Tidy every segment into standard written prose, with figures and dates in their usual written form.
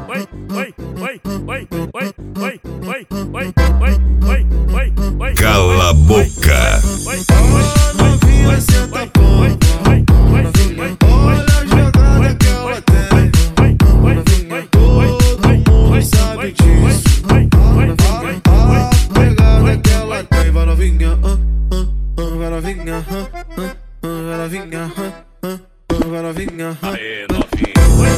Cala a boca. Novinha, senta pão. Novinha, olha a jogada que ela tem. Novinha, todo mundo sabe disso. A pegada que ela tem. Vai novinha, vai novinha, vai novinha, vai novinha. Aê, novinha.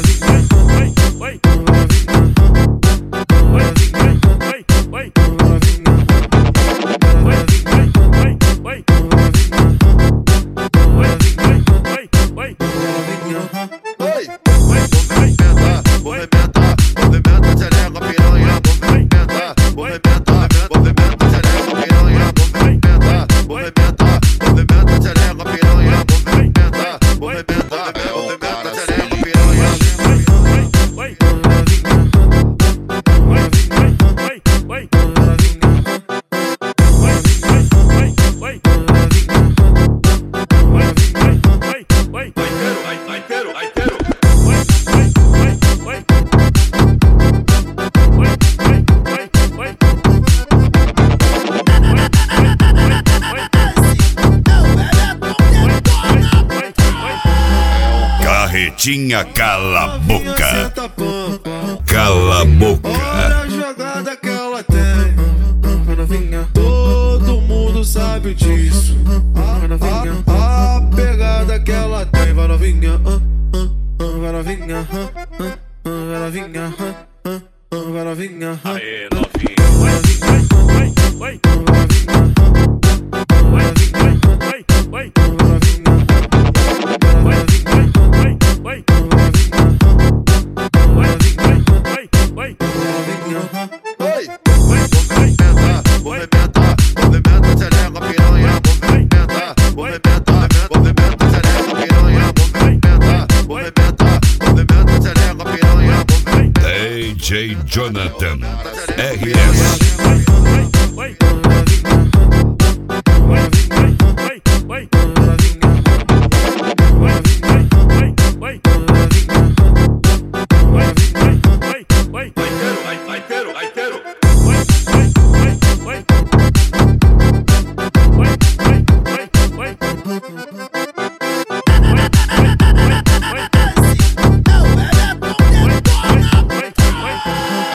Carretinha, cala a boca. Cala a boca. Olha a jogada que ela tem. Novinha, todo mundo sabe disso. Novinha, a pegada que ela tem. Vai novinha, vai novinha, vai novinha, vai novinha. Aê, novinha. DJ Jonathan RS.